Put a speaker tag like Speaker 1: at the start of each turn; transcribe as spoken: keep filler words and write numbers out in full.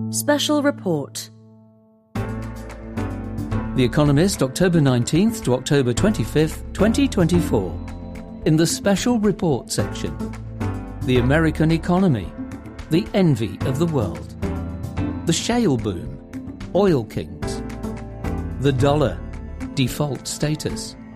Speaker 1: Special Report.
Speaker 2: The Economist, October nineteenth to October twenty-fifth, twenty twenty-four. In the Special Report section, the American economy, the envy of the world, the shale boom, oil kings, the dollar, default status,